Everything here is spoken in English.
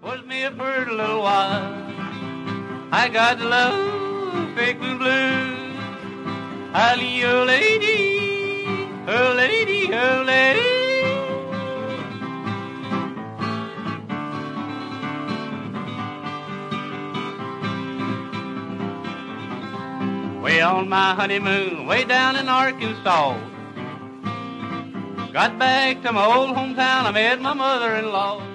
Was me a pretty little while. I got love, big blue. Holly, oh lady, oh lady, oh lady. Way on my honeymoon, way down in Arkansas. Got back to my old hometown, I met my mother-in-law.